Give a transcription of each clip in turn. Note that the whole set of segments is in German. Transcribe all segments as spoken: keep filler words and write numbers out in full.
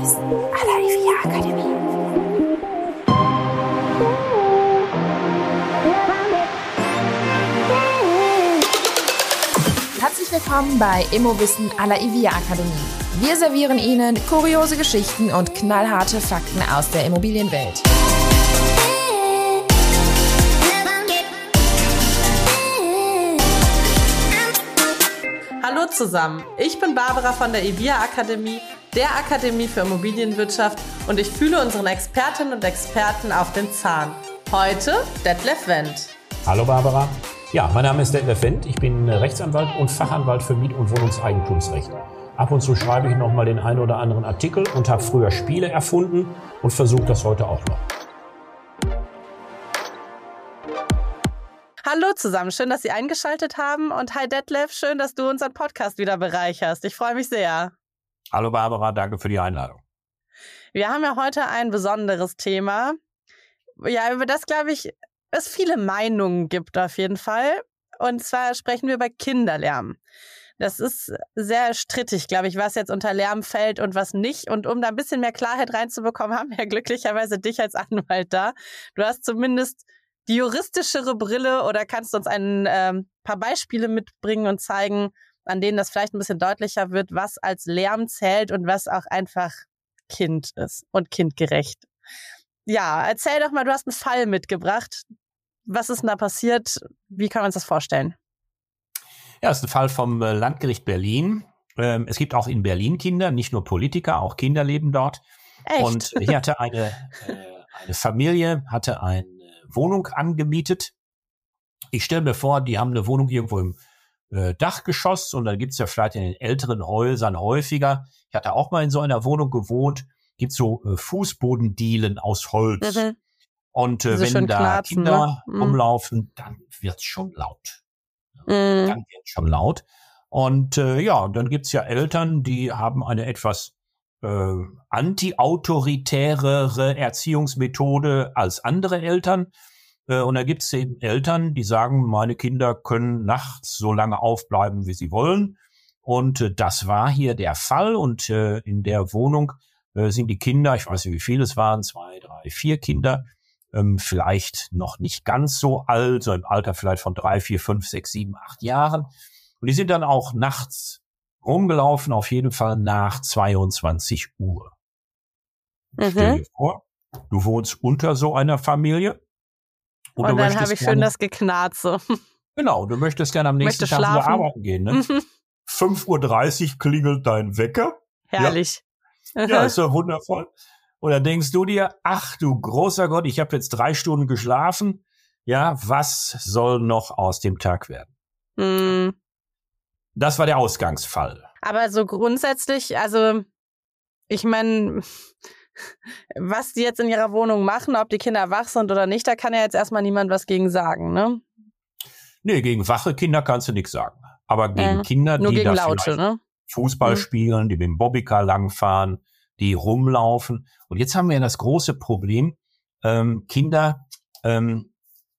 Immowissen à la I V I A Akademie. Herzlich willkommen bei Immowissen à la I V I A Akademie. Wir servieren Ihnen kuriose Geschichten und knallharte Fakten aus der Immobilienwelt. Hallo zusammen, ich bin Barbara von der I V I A Akademie, der Akademie für Immobilienwirtschaft, und ich fühle unseren Expertinnen und Experten auf den Zahn. Heute Detlef Wendt. Hallo Barbara. Ja, mein Name ist Detlef Wendt. Ich bin Rechtsanwalt und Fachanwalt für Miet- und Wohnungseigentumsrecht. Ab und zu schreibe ich noch mal den einen oder anderen Artikel und habe früher Spiele erfunden und versuche das heute auch noch. Hallo zusammen, schön, dass Sie eingeschaltet haben, und hi Detlef, schön, dass du unseren Podcast wieder bereicherst. Ich freue mich sehr. Hallo Barbara, danke für die Einladung. Wir haben ja heute ein besonderes Thema, ja, über das, glaube ich, es viele Meinungen gibt auf jeden Fall. Und zwar sprechen wir über Kinderlärm. Das ist sehr strittig, glaube ich, was jetzt unter Lärm fällt und was nicht. Und um da ein bisschen mehr Klarheit reinzubekommen, haben wir glücklicherweise dich als Anwalt da. Du hast zumindest die juristischere Brille, oder kannst uns ein ähm, paar Beispiele mitbringen und zeigen, an denen das vielleicht ein bisschen deutlicher wird, was als Lärm zählt und was auch einfach Kind ist und kindgerecht. Ja, erzähl doch mal, du hast einen Fall mitgebracht. Was ist denn da passiert? Wie kann man uns das vorstellen? Ja, das ist ein Fall vom Landgericht Berlin. Ähm, es gibt auch in Berlin Kinder, nicht nur Politiker, auch Kinder leben dort. Echt? Und hier hatte eine, äh, eine Familie, hatte eine Wohnung angemietet. Ich stelle mir vor, die haben eine Wohnung irgendwo im äh, Dachgeschoss, und dann gibt's ja vielleicht in den älteren Häusern häufiger. Ich hatte auch mal in so einer Wohnung gewohnt. Gibt so äh, Fußbodendielen aus Holz. Mhm. Und äh, wenn da knarzen, Kinder ne? rumlaufen, dann wird's schon laut. Mhm. Dann wird's schon laut. Und äh, ja, dann gibt's ja Eltern, die haben eine etwas äh, anti-autoritärere Erziehungsmethode als andere Eltern. Äh, und da gibt's eben Eltern, die sagen, meine Kinder können nachts so lange aufbleiben, wie sie wollen. Und äh, das war hier der Fall. Und äh, in der Wohnung äh, sind die Kinder, ich weiß nicht, wie viele es waren, zwei, drei, vier Kinder, ähm, vielleicht noch nicht ganz so alt, so im Alter vielleicht von drei, vier, fünf, sechs, sieben, acht Jahren. Und die sind dann auch nachts rumgelaufen, auf jeden Fall nach zweiundzwanzig Uhr. Mhm. Stell dir vor, du wohnst unter so einer Familie. Und, und dann habe ich schön das Geknarze. Genau, du möchtest gerne am nächsten Tag wieder arbeiten gehen. Ne? Mhm. fünf Uhr dreißig klingelt dein Wecker. Herrlich. Ja, ja, ist doch wundervoll. Und dann denkst du dir, ach du großer Gott, ich habe jetzt drei Stunden geschlafen. Ja, was soll noch aus dem Tag werden? Mhm. Das war der Ausgangsfall. Aber so grundsätzlich, also ich meine, was die jetzt in ihrer Wohnung machen, ob die Kinder wach sind oder nicht, da kann ja jetzt erstmal niemand was gegen sagen, ne? Nee, gegen wache Kinder kannst du nichts sagen. Aber gegen ja, Kinder, die gegen da Laute, ne? Fußball mhm. spielen, die mit dem Bobbycar langfahren, die rumlaufen. Und jetzt haben wir ja das große Problem, ähm, Kinder, ähm,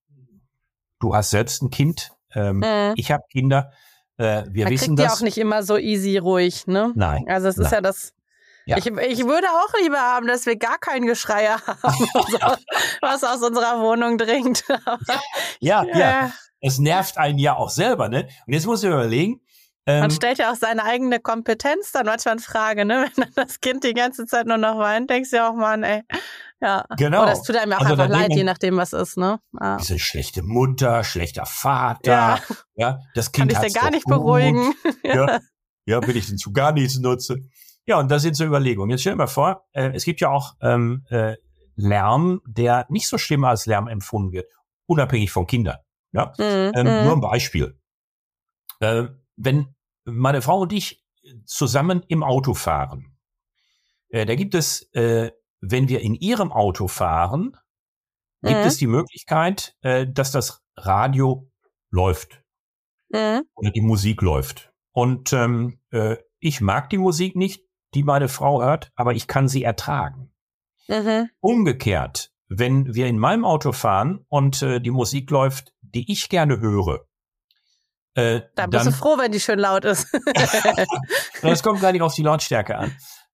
du hast selbst ein Kind, ähm, mhm. ich habe Kinder, äh, wir Man wissen kriegt das. Ja auch nicht immer so easy ruhig, ne? Nein. Also es ist nein. ja das. Ja. Ich, ich würde auch lieber haben, dass wir gar kein Geschrei haben, was aus unserer Wohnung dringt. ja, ja, ja. Es nervt einen ja auch selber, ne? Und jetzt muss ich überlegen. Ähm, Man stellt ja auch seine eigene Kompetenz dann manchmal in Frage, ne? Wenn dann das Kind die ganze Zeit nur noch weint, denkst du ja auch, Mann, ey. Ja. Genau. Oder es tut einem ja auch also einfach leid, je nachdem, was ist, ne? Ja. Diese schlechte Mutter, schlechter Vater. Ja. ja das Kind kann ich dir gar nicht gut. beruhigen. ja. ja, will ich denn zu gar nichts nutze. Ja, und das sind so Überlegungen. Jetzt stell dir mal vor, äh, es gibt ja auch ähm, äh, Lärm, der nicht so schlimm als Lärm empfunden wird, unabhängig von Kindern. Ja, mhm. ähm, nur ein Beispiel. Äh, wenn meine Frau und ich zusammen im Auto fahren, äh, da gibt es, äh, wenn wir in ihrem Auto fahren, gibt mhm. es die Möglichkeit, äh, dass das Radio läuft mhm. oder die Musik läuft. Und ähm, äh, ich mag die Musik nicht, die meine Frau hört, aber ich kann sie ertragen. Mhm. Umgekehrt, wenn wir in meinem Auto fahren und äh, die Musik läuft, die ich gerne höre, äh, da bist dann, du froh, wenn die schön laut ist. Das kommt gar nicht auf die Lautstärke an.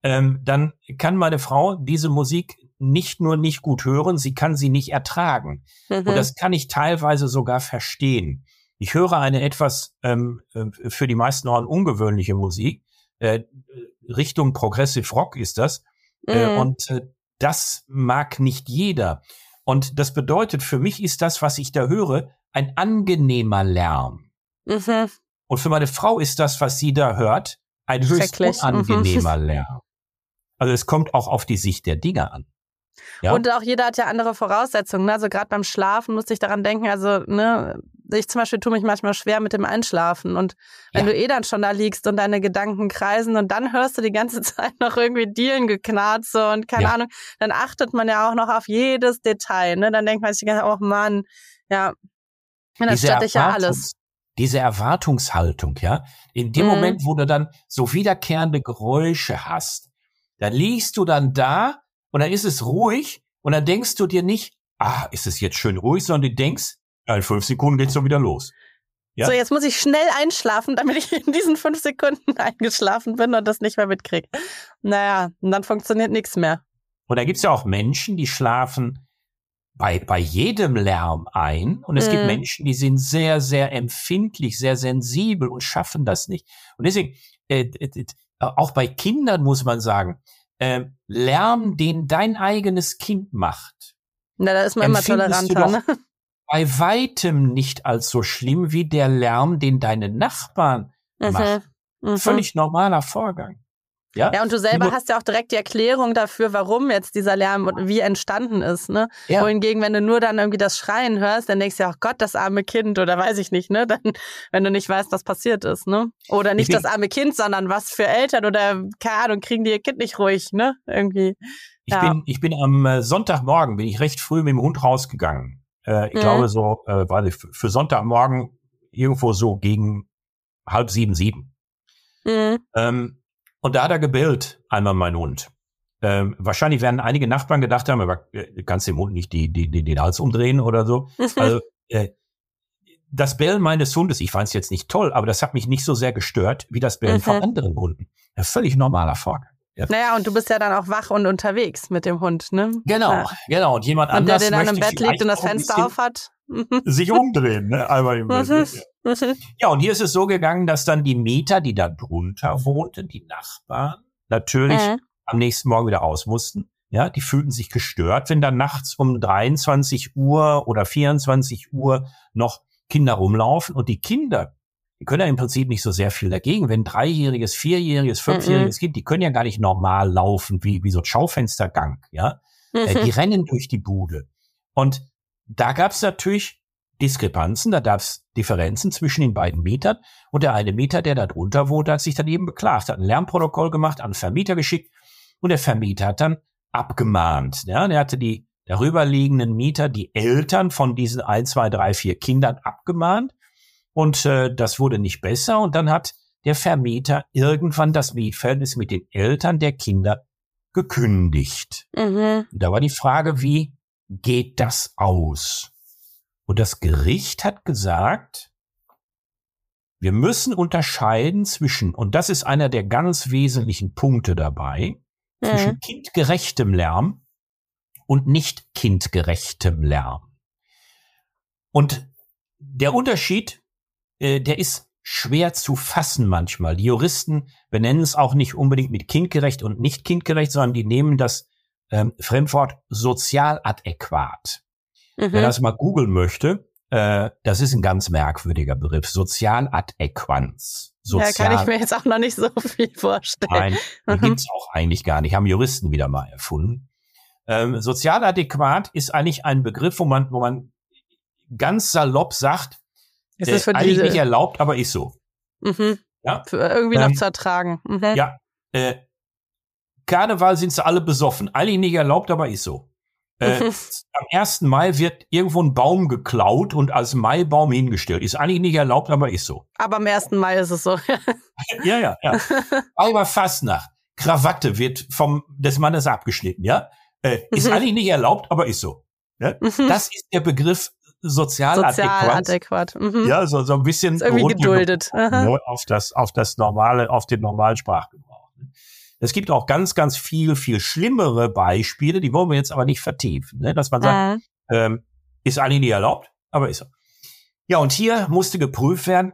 ähm, dann kann meine Frau diese Musik nicht nur nicht gut hören, sie kann sie nicht ertragen. Mhm. Und das kann ich teilweise sogar verstehen. Ich höre eine etwas ähm, für die meisten auch ungewöhnliche Musik. Äh, Richtung Progressive Rock ist das. Mhm. Äh, und äh, das mag nicht jeder. Und das bedeutet, für mich ist das, was ich da höre, ein angenehmer Lärm. Mhm. Und für meine Frau ist das, was sie da hört, ein höchst unangenehmer mhm. Lärm. Also es kommt auch auf die Sicht der Dinge an. Ja? Und auch jeder hat ja andere Voraussetzungen. Ne? Also gerade beim Schlafen musste ich daran denken, also ne, ich zum Beispiel tue mich manchmal schwer mit dem Einschlafen. Und wenn ja. du eh dann schon da liegst und deine Gedanken kreisen und dann hörst du die ganze Zeit noch irgendwie Dielengeknarze und keine ja. Ahnung, dann achtet man ja auch noch auf jedes Detail. Ne? Dann denkt man sich die ganze Zeit, oh Mann, ja, und dann stört dich ja alles. Diese Erwartungshaltung, ja, in dem mhm. Moment, wo du dann so wiederkehrende Geräusche hast, dann liegst du dann da und dann ist es ruhig und dann denkst du dir nicht, ah, ist es jetzt schön ruhig, sondern du denkst, ja, in fünf Sekunden geht's doch wieder los. Ja? So, jetzt muss ich schnell einschlafen, damit ich in diesen fünf Sekunden eingeschlafen bin und das nicht mehr mitkriege. Naja, und dann funktioniert nichts mehr. Und da gibt's ja auch Menschen, die schlafen bei bei jedem Lärm ein. Und es mm. gibt Menschen, die sind sehr, sehr empfindlich, sehr sensibel und schaffen das nicht. Und deswegen, äh, äh, auch bei Kindern muss man sagen, äh, Lärm, den dein eigenes Kind macht. Na, da ist man immer toleranter, ne? Bei weitem nicht als so schlimm wie der Lärm, den deine Nachbarn mhm. machen. Mhm. Völlig normaler Vorgang. Ja, ja, und du selber hast ja auch direkt die Erklärung dafür, warum jetzt dieser Lärm und wie entstanden ist, ne? Ja. Wohingegen, wenn du nur dann irgendwie das Schreien hörst, dann denkst du ja, ach Gott, das arme Kind oder weiß ich nicht, ne? Dann, wenn du nicht weißt, was passiert ist, ne? Oder nicht das arme Kind, sondern was für Eltern oder, keine Ahnung, kriegen die ihr Kind nicht ruhig, ne? Irgendwie. Ich ja. bin, ich bin am Sonntagmorgen, bin ich recht früh mit dem Hund rausgegangen. Äh, ich mhm. glaube so, äh, war für Sonntagmorgen irgendwo so gegen halb sieben, sieben. Mhm. Ähm, Und da hat er gebellt, einmal mein Hund. Ähm, wahrscheinlich werden einige Nachbarn gedacht haben, aber äh, kannst dem Hund nicht die, die, die, den Hals umdrehen oder so. Also äh, das Bellen meines Hundes, ich fand es jetzt nicht toll, aber das hat mich nicht so sehr gestört, wie das Bellen mhm. von anderen Hunden. Ein völlig normaler Vorgang. Ja. Naja, und du bist ja dann auch wach und unterwegs mit dem Hund, ne? Genau, ja. genau. Und jemand und anders der, der möchte dann im Bett liegt und das Fenster auf hat. sich umdrehen, ne? Einmal im Bett. Ja, und hier ist es so gegangen, dass dann die Mieter, die da drunter wohnten, die Nachbarn, natürlich mhm. am nächsten Morgen wieder raus mussten. Ja, die fühlten sich gestört, wenn dann nachts um dreiundzwanzig Uhr oder vierundzwanzig Uhr noch Kinder rumlaufen. Und die Kinder, die können ja im Prinzip nicht so sehr viel dagegen. Wenn ein dreijähriges, vierjähriges, fünfjähriges mhm. Kind, die können ja gar nicht normal laufen, wie, wie so ein Schaufenstergang, ja. Mhm. Die rennen durch die Bude. Und da gab es natürlich Diskrepanzen, da gab es Differenzen zwischen den beiden Mietern. Und der eine Mieter, der da drunter wohnt, hat sich dann eben beklagt, hat ein Lärmprotokoll gemacht, an den Vermieter geschickt. Und der Vermieter hat dann abgemahnt. Ja, der hatte die darüberliegenden Mieter, die Eltern von diesen ein, zwei, drei, vier Kindern abgemahnt. Und äh, das wurde nicht besser. Und dann hat der Vermieter irgendwann das Mietverhältnis mit den Eltern der Kinder gekündigt. Mhm. Da war die Frage, wie geht das aus? Und das Gericht hat gesagt, wir müssen unterscheiden zwischen, und das ist einer der ganz wesentlichen Punkte dabei, mhm. zwischen kindgerechtem Lärm und nicht kindgerechtem Lärm. Und der Unterschied, äh, der ist schwer zu fassen manchmal. Die Juristen benennen es auch nicht unbedingt mit kindgerecht und nicht kindgerecht, sondern die nehmen das ähm, Fremdwort sozial adäquat. Mhm. Wer das mal googeln möchte, äh, das ist ein ganz merkwürdiger Begriff. Sozialadäquanz. Sozial ja, kann ich mir jetzt auch noch nicht so viel vorstellen. Nein, mhm. gibt's auch eigentlich gar nicht. Haben Juristen wieder mal erfunden. Ähm, sozialadäquat ist eigentlich ein Begriff, wo man, wo man ganz salopp sagt, ist es für äh, eigentlich diese... nicht erlaubt, aber ist so. Mhm. Ja? Für irgendwie ähm, noch zu ertragen. Mhm. Ja, äh, Karneval sind sie alle besoffen. Eigentlich nicht erlaubt, aber ist so. Äh, mhm. Am ersten Mai wird irgendwo ein Baum geklaut und als Maibaum hingestellt. Ist eigentlich nicht erlaubt, aber ist so. Aber am ersten Mai ist es so. ja, ja, ja. Aber Fastnacht, Krawatte wird vom des Mannes abgeschnitten, ja. Äh, ist mhm. eigentlich nicht erlaubt, aber ist so. Ja? Mhm. Das ist der Begriff sozialadäquat. Sozialadäquat. Mhm. Ja, so, so ein bisschen ist irgendwie geduldet. Auf das, auf das normale, auf den normalen Sprachgebrauch. Es gibt auch ganz, ganz viel, viel schlimmere Beispiele, die wollen wir jetzt aber nicht vertiefen, ne? Dass man sagt, äh. ähm, ist eigentlich nicht erlaubt, aber ist so. Ja, und hier musste geprüft werden,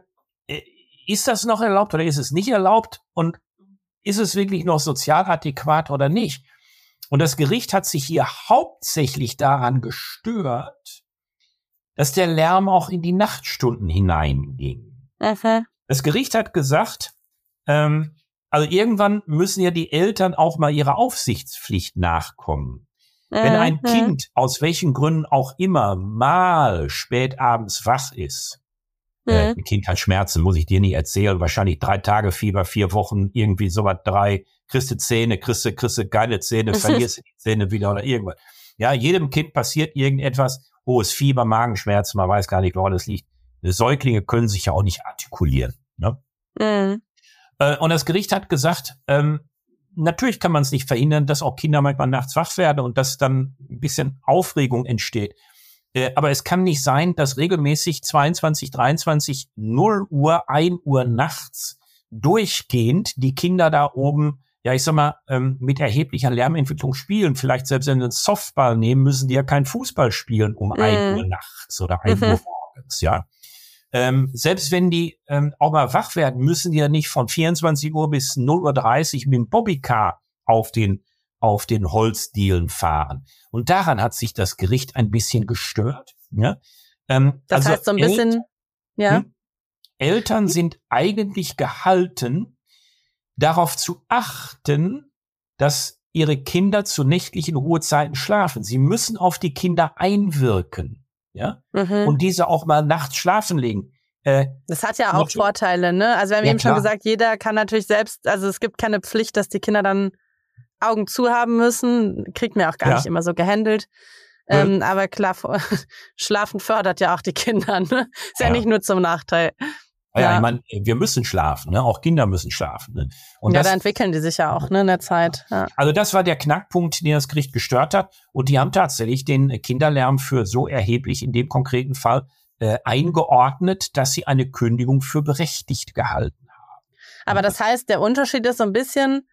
ist das noch erlaubt oder ist es nicht erlaubt und ist es wirklich noch sozial adäquat oder nicht? Und das Gericht hat sich hier hauptsächlich daran gestört, dass der Lärm auch in die Nachtstunden hineinging. Okay. Das Gericht hat gesagt, ähm, also irgendwann müssen ja die Eltern auch mal ihrer Aufsichtspflicht nachkommen. Mhm. Wenn ein Kind aus welchen Gründen auch immer mal spät abends wach ist, mhm. äh, ein Kind hat Schmerzen, muss ich dir nicht erzählen, wahrscheinlich drei Tage Fieber, vier Wochen, irgendwie sowas, drei, kriegst du Zähne, kriegst du, kriegst du geile Zähne, verlierst du die Zähne wieder oder irgendwas. Ja, jedem Kind passiert irgendetwas, hohes Fieber, Magenschmerzen, man weiß gar nicht, woran das liegt. Säuglinge können sich ja auch nicht artikulieren. Ne? Mhm. Äh, und das Gericht hat gesagt, ähm, natürlich kann man es nicht verhindern, dass auch Kinder manchmal nachts wach werden und dass dann ein bisschen Aufregung entsteht. Äh, aber es kann nicht sein, dass regelmäßig zweiundzwanzig, dreiundzwanzig, null Uhr, ein Uhr nachts durchgehend die Kinder da oben, ja, ich sag mal, ähm, mit erheblicher Lärmentwicklung spielen. Vielleicht selbst wenn sie einen Softball nehmen, müssen die ja keinen Fußball spielen um mhm. ein Uhr nachts oder ein mhm. Uhr morgens, ja. Ähm, selbst wenn die ähm, auch mal wach werden, müssen die ja nicht von vierundzwanzig Uhr bis null Uhr dreißig mit dem Bobbycar auf den, auf den Holzdielen fahren. Und daran hat sich das Gericht ein bisschen gestört. Ja? Ähm, das also heißt so ein bisschen, El- ja. Hm? Eltern sind eigentlich gehalten, darauf zu achten, dass ihre Kinder zu nächtlichen Ruhezeiten schlafen. Sie müssen auf die Kinder einwirken. Ja, mhm. und diese auch mal nachts schlafen legen. Äh, das hat ja auch Vorteile, ne? Also wir haben ja, eben klar. schon gesagt, jeder kann natürlich selbst, also es gibt keine Pflicht, dass die Kinder dann Augen zu haben müssen. Kriegt mir auch gar ja. nicht immer so gehandelt. Ähm, mhm. Aber klar, Schlafen fördert ja auch die Kinder, ne? Ist ja, ja nicht nur zum Nachteil. Ja, ja, ich meine, wir müssen schlafen, ne? Auch Kinder müssen schlafen. Ne? Und ja, das, da entwickeln die sich ja auch, ne, in der Zeit. Ja. Also das war der Knackpunkt, den das Gericht gestört hat. Und die haben tatsächlich den Kinderlärm für so erheblich in dem konkreten Fall äh, eingeordnet, dass sie eine Kündigung für berechtigt gehalten haben. Aber das heißt, der Unterschied ist so ein bisschen,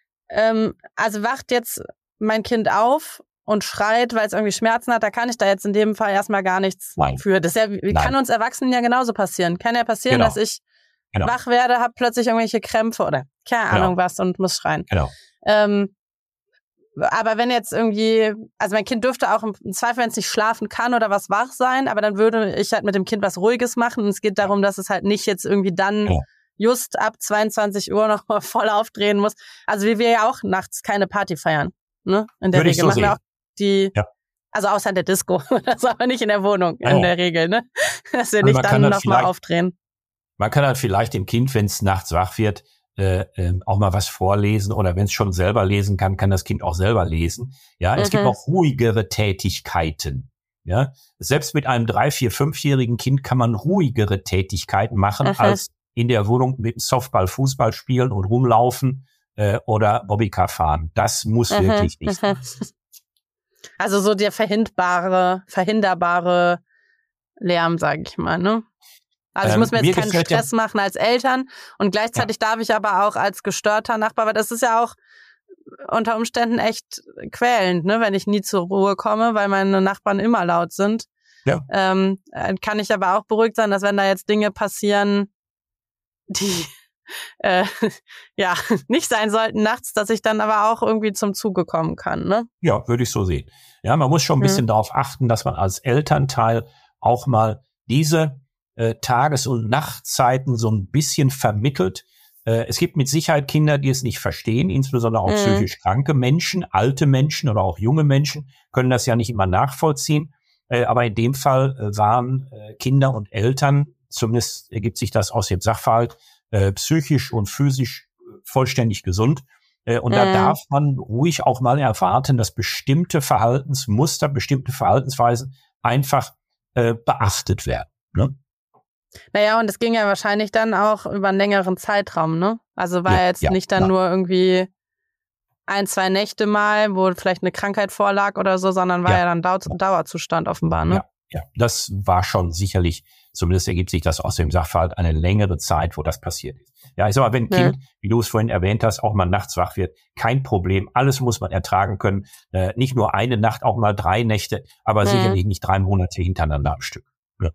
ähm, also wacht jetzt mein Kind auf und schreit, weil es irgendwie Schmerzen hat, da kann ich da jetzt in dem Fall erstmal gar nichts Nein. für. Das ist ja, Nein. kann uns Erwachsenen ja genauso passieren. Kann ja passieren, genau. dass ich genau. wach werde, habe plötzlich irgendwelche Krämpfe oder keine genau. Ahnung was und muss schreien. Genau. Ähm, aber wenn jetzt irgendwie, also mein Kind dürfte auch im Zweifel, wenn es nicht schlafen kann oder was, wach sein, aber dann würde ich halt mit dem Kind was Ruhiges machen und es geht darum, dass es halt nicht jetzt irgendwie dann genau. just ab zweiundzwanzig Uhr noch mal voll aufdrehen muss. Also wie wir ja auch nachts keine Party feiern. Ne? In der Würde Regel ich so machen sehen. wir auch die, ja. also außer in der Disco, das aber nicht in der Wohnung, in oh. der Regel, ne? Dass wir nicht dann noch mal aufdrehen. Man kann halt vielleicht dem Kind, wenn es nachts wach wird, äh, äh, auch mal was vorlesen oder wenn es schon selber lesen kann, kann das Kind auch selber lesen. Ja, es mhm. gibt auch ruhigere Tätigkeiten. Ja, selbst mit einem drei-, vier-, fünfjährigen Kind kann man ruhigere Tätigkeiten machen, mhm. als in der Wohnung mit dem Softball, Fußball spielen und rumlaufen äh, oder Bobbycar fahren. Das muss mhm. wirklich nicht sein. Also so der verhinderbare, verhinderbare Lärm, sage ich mal, ne? Also ich ähm, muss mir jetzt mir keinen Stress ja. machen als Eltern und gleichzeitig ja. darf ich aber auch als gestörter Nachbar, weil das ist ja auch unter Umständen echt quälend, ne, wenn ich nie zur Ruhe komme, weil meine Nachbarn immer laut sind. Ja. Ähm, kann ich aber auch beruhigt sein, dass wenn da jetzt Dinge passieren, die äh, ja nicht sein sollten nachts, dass ich dann aber auch irgendwie zum Zuge kommen kann, ne? Ja, würde ich so sehen. Ja, man muss schon ein bisschen hm. darauf achten, dass man als Elternteil auch mal diese äh, Tages- und Nachtzeiten so ein bisschen vermittelt. Äh, es gibt mit Sicherheit Kinder, die es nicht verstehen, insbesondere auch hm. psychisch kranke Menschen, alte Menschen oder auch junge Menschen können das ja nicht immer nachvollziehen. Äh, aber in dem Fall äh, waren äh, Kinder und Eltern, zumindest ergibt sich das aus dem Sachverhalt, äh, psychisch und physisch vollständig gesund. Äh, und mhm. da darf man ruhig auch mal erwarten, dass bestimmte Verhaltensmuster, bestimmte Verhaltensweisen einfach äh, beachtet werden. Ne? Naja, und es ging ja wahrscheinlich dann auch über einen längeren Zeitraum, ne? Also war ja, jetzt ja, nicht dann ja. nur irgendwie ein, zwei Nächte mal, wo vielleicht eine Krankheit vorlag oder so, sondern war ja, ja dann Dau- Dauerzustand offenbar, ne? Ja. ja, das war schon sicherlich, zumindest ergibt sich das aus dem Sachverhalt, eine längere Zeit, wo das passiert ist. Ja, ich sag mal, wenn ein Ja. Kind, wie du es vorhin erwähnt hast, auch mal nachts wach wird, kein Problem. Alles muss man ertragen können. Äh, nicht nur eine Nacht, auch mal drei Nächte, aber Ja. sicherlich nicht drei Monate hintereinander am Stück. Ja.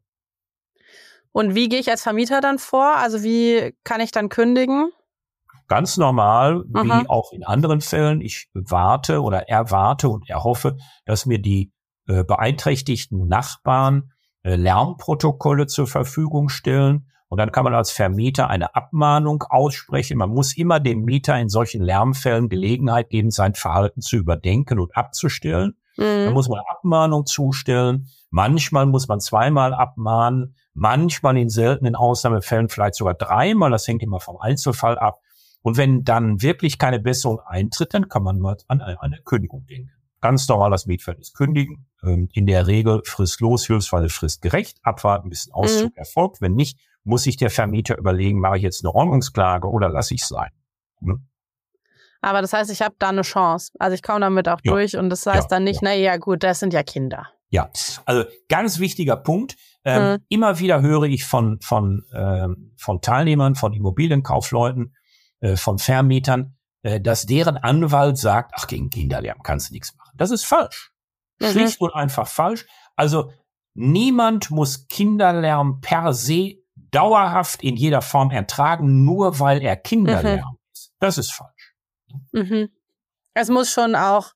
Und wie gehe ich als Vermieter dann vor? Also wie kann ich dann kündigen? Ganz normal, Aha. wie auch in anderen Fällen. Ich warte oder erwarte und erhoffe, dass mir die äh, beeinträchtigten Nachbarn äh, Lärmprotokolle zur Verfügung stellen. Und dann kann man als Vermieter eine Abmahnung aussprechen. Man muss immer dem Mieter in solchen Lärmfällen Gelegenheit geben, sein Verhalten zu überdenken und abzustellen. Mhm. Dann muss man eine Abmahnung zustellen. Manchmal muss man zweimal abmahnen. Manchmal in seltenen Ausnahmefällen vielleicht sogar dreimal. Das hängt immer vom Einzelfall ab. Und wenn dann wirklich keine Besserung eintritt, dann kann man mal an eine Kündigung denken. Ganz normal das Mietverhältnis kündigen. In der Regel fristlos, hilfsweise fristgerecht. Abwarten, bis ein Auszug Mhm. erfolgt. Wenn nicht, muss sich der Vermieter überlegen, mache ich jetzt eine Räumungsklage oder lasse ich es sein. Ne? Aber das heißt, ich habe da eine Chance. Also ich komme damit auch Ja. durch und das heißt Ja, dann nicht, ja. na ja gut, das sind ja Kinder. Ja, also ganz wichtiger Punkt. Ähm, Mhm. Immer wieder höre ich von von ähm, von Teilnehmern, von Immobilienkaufleuten, äh, von Vermietern, äh, dass deren Anwalt sagt, ach, gegen Kinderlärm kannst du nichts machen. Das ist falsch. Mhm. Schlicht und einfach falsch. Also niemand muss Kinderlärm per se dauerhaft in jeder Form ertragen, nur weil er Kinderlärm ist. Das ist falsch. Mhm. Es muss schon auch,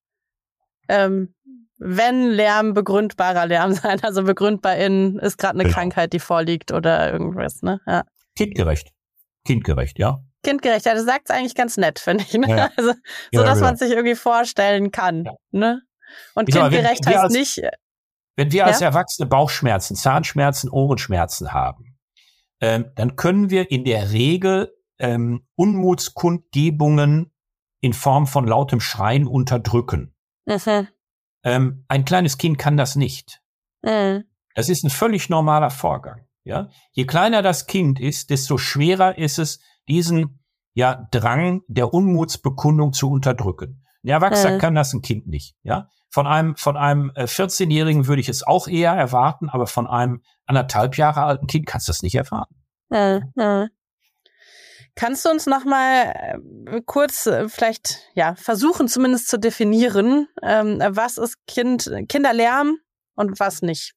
ähm, wenn Lärm, begründbarer Lärm sein. Also begründbar in, ist gerade eine Genau. Krankheit, die vorliegt oder irgendwas, ne? Ja. Kindgerecht. Kindgerecht, ja. Kindgerecht, ja, das sagt's eigentlich ganz nett, finde ich. Ne? Ja, ja. Also, so Ja, dass ja. man sich irgendwie vorstellen kann. Ja. Ne? Und Ich sag mal, wenn- kindgerecht wenn wir heißt als- nicht, Wenn wir als Ja? Erwachsene Bauchschmerzen, Zahnschmerzen, Ohrenschmerzen haben, ähm, dann können wir in der Regel ähm, Unmutskundgebungen in Form von lautem Schreien unterdrücken. mhm. Ähm, ein kleines Kind kann das nicht. Mhm. Das ist ein völlig normaler Vorgang. Ja? Je kleiner das Kind ist, desto schwerer ist es, diesen ja, Drang der Unmutsbekundung zu unterdrücken. Ein Erwachsener Mhm. kann das, ein Kind nicht. Ja? Von einem von einem äh, vierzehnjährigen würde ich es auch eher erwarten, aber von einem anderthalb Jahre alten Kind kannst du das nicht erwarten. Mhm. Mhm. Kannst du uns noch mal äh, kurz äh, vielleicht ja versuchen zumindest zu definieren, ähm, was ist Kind Kinderlärm und was nicht?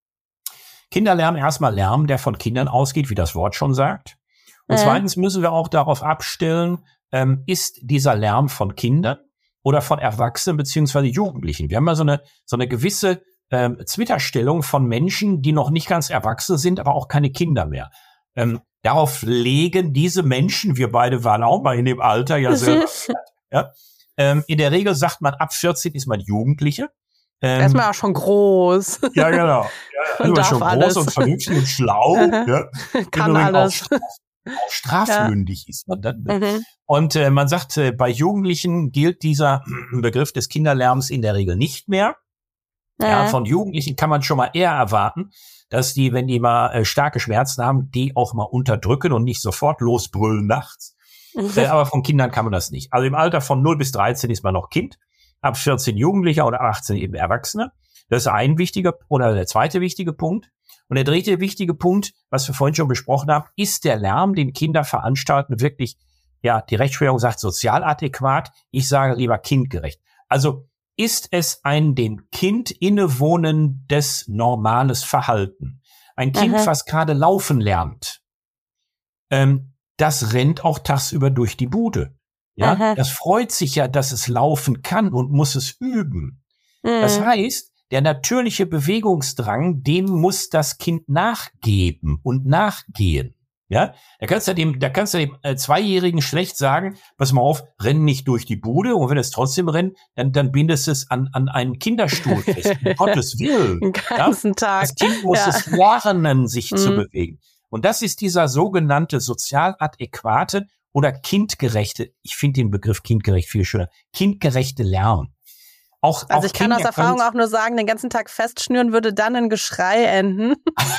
Kinderlärm, erstmal Lärm, der von Kindern ausgeht, wie das Wort schon sagt. Und Mhm. zweitens müssen wir auch darauf abstellen, ähm, ist dieser Lärm von Kindern oder von Erwachsenen beziehungsweise Jugendlichen. Wir haben ja so eine, so eine gewisse ähm, Zwitterstellung von Menschen, die noch nicht ganz erwachsen sind, aber auch keine Kinder mehr. Ähm, darauf legen diese Menschen, wir beide waren auch mal in dem Alter, ja selber. ja. Ähm, in der Regel sagt man, ab vierzehn ist man Jugendliche. Ähm, Er ist mir auch schon groß. ja, genau. Ja, Und nur darf schon alles. groß und vernünftig und schlau. Aha. ja. Kann Im Übrigen alles. Auch, straf, auch strafmündig ist man dann. Ne? Mhm. Und äh, man sagt, äh, bei Jugendlichen gilt dieser Begriff des Kinderlärms in der Regel nicht mehr. Ja, Mhm. von Jugendlichen kann man schon mal eher erwarten, dass die, wenn die mal äh, starke Schmerzen haben, die auch mal unterdrücken und nicht sofort losbrüllen nachts. Äh, aber von Kindern kann man das nicht. Also im Alter von null bis dreizehn ist man noch Kind, ab vierzehn Jugendlicher oder achtzehn eben Erwachsene. Das ist ein wichtiger oder der zweite wichtige Punkt. Und der dritte wichtige Punkt, was wir vorhin schon besprochen haben, ist der Lärm, den Kinder veranstalten, wirklich, ja, die Rechtsprechung sagt sozial adäquat. Ich sage lieber kindgerecht. Also ist es ein dem Kind innewohnendes normales Verhalten. Ein Kind, Aha. was gerade laufen lernt, ähm, das rennt auch tagsüber durch die Bude. Ja, Aha. das freut sich ja, dass es laufen kann und muss es üben. Mhm. Das heißt, der natürliche Bewegungsdrang, dem muss das Kind nachgeben und nachgehen. Ja, da kannst du dem, da kannst du dem äh, Zweijährigen schlecht sagen, pass mal auf, renn nicht durch die Bude, und wenn es trotzdem rennt, dann, dann bindest du es an, an einen Kinderstuhl fest. Um Gottes Willen. Den ganzen Tag. Das Kind muss Ja. es lernen, sich zu Mhm. bewegen. Und das ist dieser sogenannte sozial adäquate oder kindgerechte, ich finde den Begriff kindgerecht viel schöner, kindgerechte Lernen. Auch, Also auch ich kann aus Kinder Erfahrung können- auch nur sagen, den ganzen Tag festschnüren würde dann in Geschrei enden.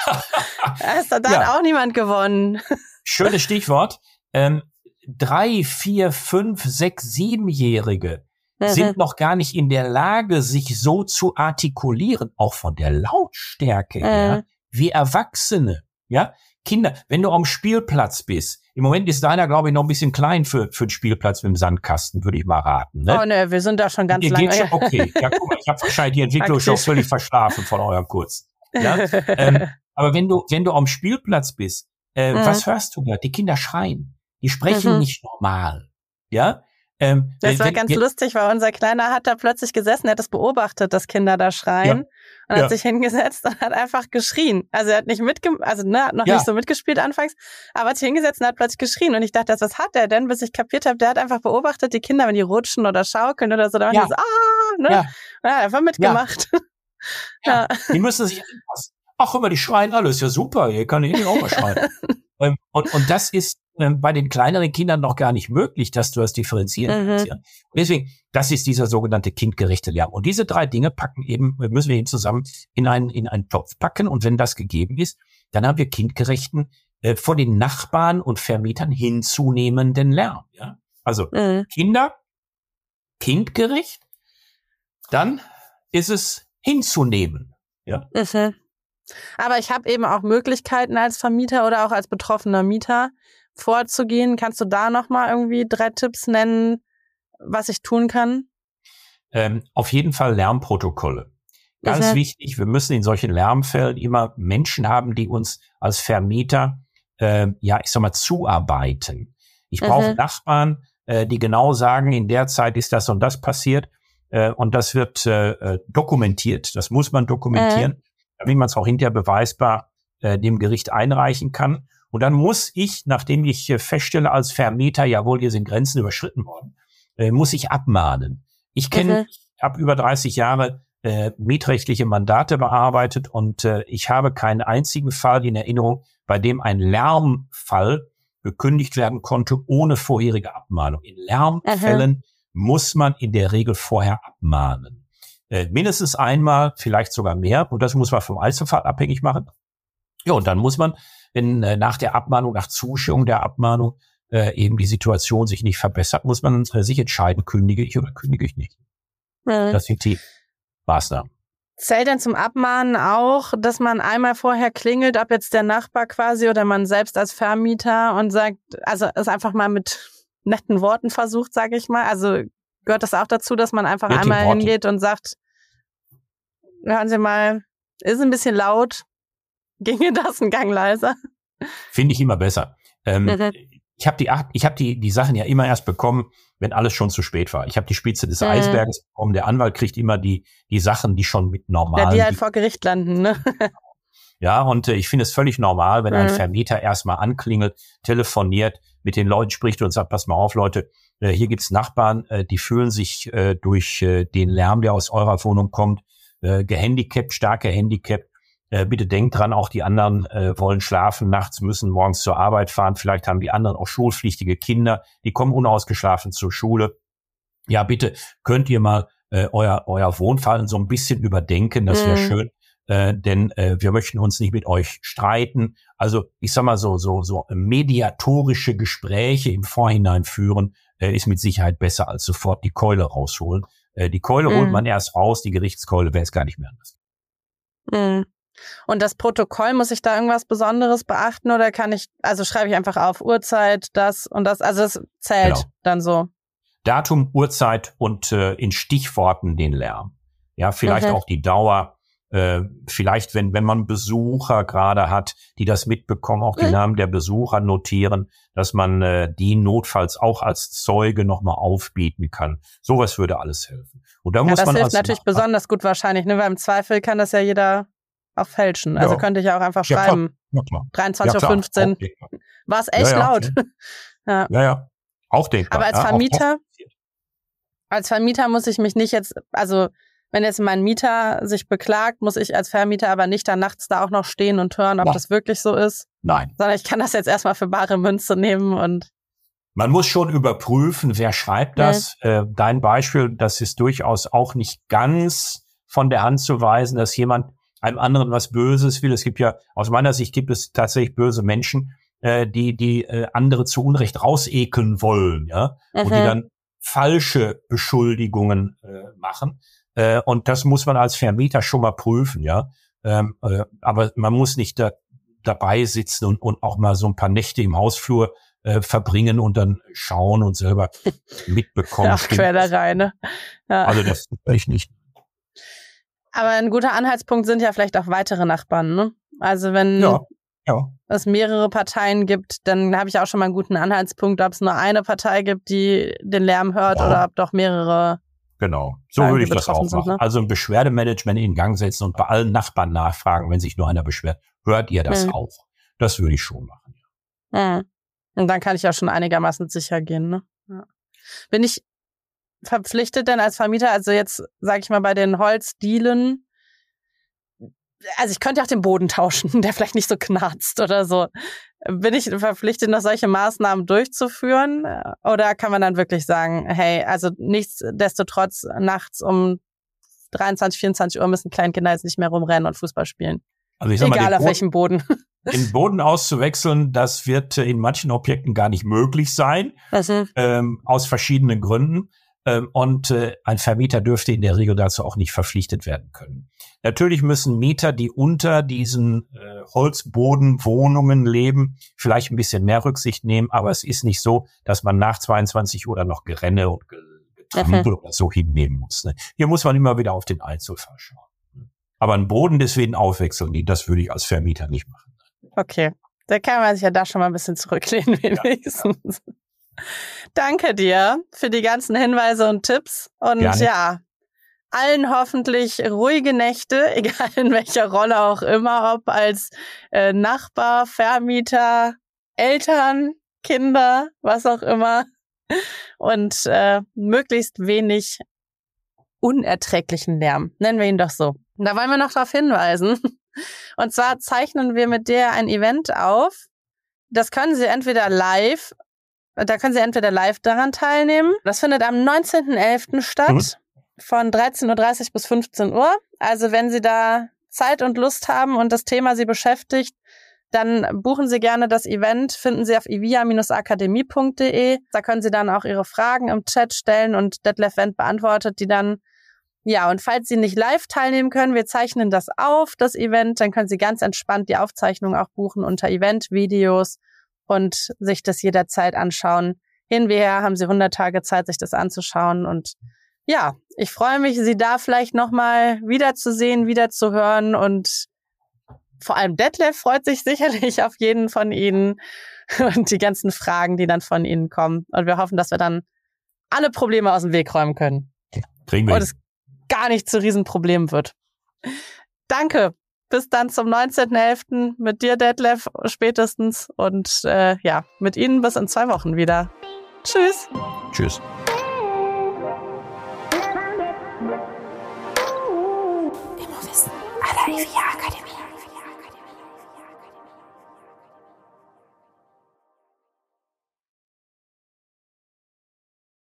Da ist dann Ja. auch niemand gewonnen. Schönes Stichwort. Ähm, drei, vier, fünf, sechs, siebenjährige, mhm. sind noch gar nicht in der Lage, sich so zu artikulieren, auch von der Lautstärke mhm. her, wie Erwachsene. Ja, Kinder, wenn du am Spielplatz bist, im Moment ist deiner, glaube ich, noch ein bisschen klein für, für den Spielplatz mit dem Sandkasten, würde ich mal raten. Ne? Oh ne, wir sind da schon ganz Ihr lange. Geht schon, okay, ja, guck mal, ich habe wahrscheinlich die Entwicklung schon völlig verschlafen von eurem Kurs. Ja? ähm, aber wenn du, wenn du am Spielplatz bist, äh, mhm. was hörst du da? Die Kinder schreien. Die sprechen mhm. nicht normal. Ja? Ähm, das war wenn, ganz wenn, lustig, weil unser Kleiner hat da plötzlich gesessen, er hat das beobachtet, dass Kinder da schreien. Ja. Und ja. hat sich hingesetzt und hat einfach geschrien. Also er hat nicht mitge also ne, hat noch ja. nicht so mitgespielt anfangs, aber hat sich hingesetzt und hat plötzlich geschrien. Und ich dachte, was hat der denn, bis ich kapiert habe, der hat einfach beobachtet, die Kinder, wenn die rutschen oder schaukeln oder so, da waren ja. die so, ah, ne? Ja. Und er hat einfach mitgemacht. Ja. ja. ja. Die müssen sich anpassen. Ach, guck mal, die schreien alles. Ja, super, hier kann ich auch mal schreien. und, und, und das ist ähm, bei den kleineren Kindern noch gar nicht möglich, dass du das differenzieren kannst. Mhm. Ja. Und deswegen, das ist dieser sogenannte kindgerechte Lärm. Und diese drei Dinge packen eben, müssen wir eben zusammen in einen, in einen Topf packen. Und wenn das gegeben ist, dann haben wir kindgerechten, äh, von den Nachbarn und Vermietern hinzunehmenden Lärm. Ja. Also, mhm. Kinder, kindgerecht, dann ist es hinzunehmen. Ja. Mhm. Aber ich habe eben auch Möglichkeiten als Vermieter oder auch als betroffener Mieter vorzugehen. Kannst du da nochmal irgendwie drei Tipps nennen, was ich tun kann? Ähm, auf jeden Fall Lärmprotokolle. Ganz mhm. wichtig, wir müssen in solchen Lärmfällen immer Menschen haben, die uns als Vermieter, äh, ja, ich sag mal, zuarbeiten. Ich brauche mhm. Nachbarn, äh, die genau sagen, in der Zeit ist das und das passiert. Äh, und das wird äh, dokumentiert. Das muss man dokumentieren. Mhm. damit man es auch hinterher beweisbar äh, dem Gericht einreichen kann. Und dann muss ich, nachdem ich äh, feststelle als Vermieter, jawohl, hier sind Grenzen überschritten worden, äh, muss ich abmahnen. Ich kenne, mhm. ich habe über dreißig Jahre äh, mietrechtliche Mandate bearbeitet und äh, ich habe keinen einzigen Fall in Erinnerung, bei dem ein Lärmfall gekündigt werden konnte ohne vorherige Abmahnung. In Lärmfällen mhm. muss man in der Regel vorher abmahnen. Äh, mindestens einmal, vielleicht sogar mehr. Und das muss man vom Einzelfall abhängig machen. Ja, und dann muss man, wenn äh, nach der Abmahnung, nach Zustimmung der Abmahnung äh, eben die Situation sich nicht verbessert, muss man äh, sich entscheiden, kündige ich oder kündige ich nicht. Mhm. Das sind die Maßnahmen. Zählt denn zum Abmahnen auch, dass man einmal vorher klingelt, ob jetzt der Nachbar quasi oder man selbst als Vermieter und sagt, also es einfach mal mit netten Worten versucht, sage ich mal. Also gehört das auch dazu, dass man einfach Nette einmal Worte. hingeht und sagt, hören Sie mal, ist ein bisschen laut, ginge das einen Gang leiser? Finde ich immer besser. Ähm, mhm. Ich habe die, ich hab die, die Sachen ja immer erst bekommen, wenn alles schon zu spät war. Ich habe die Spitze des mhm. Eisberges bekommen. Der Anwalt kriegt immer die, die Sachen, die schon mit normalen... Ja, die halt vor Gericht landen, ne? Ja, und äh, ich finde es völlig normal, wenn mhm. ein Vermieter erstmal anklingelt, telefoniert, mit den Leuten spricht und sagt, pass mal auf, Leute, äh, hier gibt's Nachbarn, äh, die fühlen sich äh, durch äh, den Lärm, der aus eurer Wohnung kommt, äh, gehandicapt, stark gehandicapt. Äh, bitte denkt dran, auch die anderen äh, wollen schlafen nachts, müssen morgens zur Arbeit fahren. Vielleicht haben die anderen auch schulpflichtige Kinder, die kommen unausgeschlafen zur Schule. Ja, bitte könnt ihr mal äh, euer euer Wohnverhalten so ein bisschen überdenken, das wäre mhm. schön. Äh, denn äh, wir möchten uns nicht mit euch streiten. Also ich sag mal so so so mediatorische Gespräche im Vorhinein führen äh, ist mit Sicherheit besser als sofort die Keule rausholen. Äh, die Keule mhm. holt man erst raus, die Gerichtskeule wäre es gar nicht mehr anders. Mhm. Und das Protokoll, muss ich da irgendwas Besonderes beachten oder kann ich, also schreibe ich einfach auf Uhrzeit, das und das, also es zählt genau. dann so. Datum, Uhrzeit und äh, in Stichworten den Lärm. Ja, vielleicht mhm. auch die Dauer. Äh, vielleicht, wenn wenn man Besucher gerade hat, die das mitbekommen, auch die mhm. Namen der Besucher notieren, dass man äh, die notfalls auch als Zeuge nochmal aufbieten kann. Sowas würde alles helfen. Und da ja, muss das man hilft natürlich Nachbar besonders gut wahrscheinlich, ne? Weil im Zweifel kann das ja jeder auch fälschen. Also ja. könnte ich ja auch einfach ja, schreiben. Ja, klar. dreiundzwanzig Uhr fünfzehn Ja, war es echt ja, ja, laut. ja. ja, ja. Auch denkbar. Aber als Vermieter, als Vermieter muss ich mich nicht jetzt, also wenn jetzt mein Mieter sich beklagt, muss ich als Vermieter aber nicht dann nachts da auch noch stehen und hören, ob Nein. das wirklich so ist. Nein. Sondern ich kann das jetzt erstmal für bare Münze nehmen und man muss schon überprüfen, wer schreibt das. Ja. Äh, dein Beispiel, das ist durchaus auch nicht ganz von der Hand zu weisen, dass jemand einem anderen was Böses will. Es gibt ja, aus meiner Sicht gibt es tatsächlich böse Menschen, äh, die die äh, andere zu Unrecht rausekeln wollen, ja, mhm. und die dann falsche Beschuldigungen äh, machen. Äh, und das muss man als Vermieter schon mal prüfen, ja. Ähm, äh, aber man muss nicht da, dabei sitzen und, und auch mal so ein paar Nächte im Hausflur äh, verbringen und dann schauen und selber mitbekommen. Ach, Quälerei, ne? Ja. Also das ich nicht. Aber ein guter Anhaltspunkt sind ja vielleicht auch weitere Nachbarn, ne? Also wenn ja, ja. es mehrere Parteien gibt, dann habe ich auch schon mal einen guten Anhaltspunkt, ob es nur eine Partei gibt, die den Lärm hört ja. oder ob doch mehrere. Genau, so würde ich das auch machen. Sind, ne? Also ein Beschwerdemanagement in Gang setzen und bei allen Nachbarn nachfragen, wenn sich nur einer beschwert. Hört ihr das mhm. auch? Das würde ich schon machen. Ja. Mhm. Und dann kann ich auch schon einigermaßen sicher gehen. Ne? Ja. Bin ich verpflichtet denn als Vermieter, also jetzt sage ich mal bei den Holzdielen, also ich könnte auch den Boden tauschen, der vielleicht nicht so knarzt oder so. Bin ich verpflichtet, noch solche Maßnahmen durchzuführen? Oder kann man dann wirklich sagen, hey, also nichtsdestotrotz nachts um dreiundzwanzig, vierundzwanzig Uhr müssen Kleinkinder jetzt nicht mehr rumrennen und Fußball spielen? Also ich sag mal, egal auf Boden, welchem Boden. Den Boden auszuwechseln, das wird in manchen Objekten gar nicht möglich sein, also, ähm, aus verschiedenen Gründen. Ähm, und äh, ein Vermieter dürfte in der Regel dazu auch nicht verpflichtet werden können. Natürlich müssen Mieter, die unter diesen äh, Holzbodenwohnungen leben, vielleicht ein bisschen mehr Rücksicht nehmen, aber es ist nicht so, dass man nach zweiundzwanzig Uhr dann noch Gerenne und Getrampel okay. oder so hinnehmen muss. Ne? Hier muss man immer wieder auf den Einzelfall schauen. Aber einen Boden deswegen aufwechseln, das würde ich als Vermieter nicht machen. Okay, da kann man sich ja da schon mal ein bisschen zurücklehnen wenigstens. Ja. Danke dir für die ganzen Hinweise und Tipps und Gerne. ja, allen hoffentlich ruhige Nächte, egal in welcher Rolle auch immer, ob als äh, Nachbar, Vermieter, Eltern, Kinder, was auch immer und äh, möglichst wenig unerträglichen Lärm, nennen wir ihn doch so. Und da wollen wir noch darauf hinweisen. Und zwar zeichnen wir mit der ein Event auf. Das können Sie entweder live, da können Sie entweder live daran teilnehmen. Das findet am neunzehnten elften statt, mhm. von dreizehn Uhr dreißig bis fünfzehn Uhr. Also wenn Sie da Zeit und Lust haben und das Thema Sie beschäftigt, dann buchen Sie gerne das Event, finden Sie auf ivia Bindestrich akademie Punkt de. Da können Sie dann auch Ihre Fragen im Chat stellen und Detlef Wendt beantwortet die dann. Ja, und falls Sie nicht live teilnehmen können, wir zeichnen das auf, das Event, dann können Sie ganz entspannt die Aufzeichnung auch buchen unter Event-Videos und sich das jederzeit anschauen. Hin wie her haben Sie hundert Tage Zeit, sich das anzuschauen. Und ja, ich freue mich, Sie da vielleicht nochmal wiederzusehen, wiederzuhören. Und vor allem Detlef freut sich sicherlich auf jeden von Ihnen und die ganzen Fragen, die dann von Ihnen kommen. Und wir hoffen, dass wir dann alle Probleme aus dem Weg räumen können. Kriegen wir. Und es gar nicht zu Riesenproblemen wird. Danke. Bis dann zum neunzehnten elften mit dir, Detlef, spätestens. Und äh, ja, mit Ihnen bis in zwei Wochen wieder. Tschüss. Tschüss. Immowissen à la I V I A Akademie.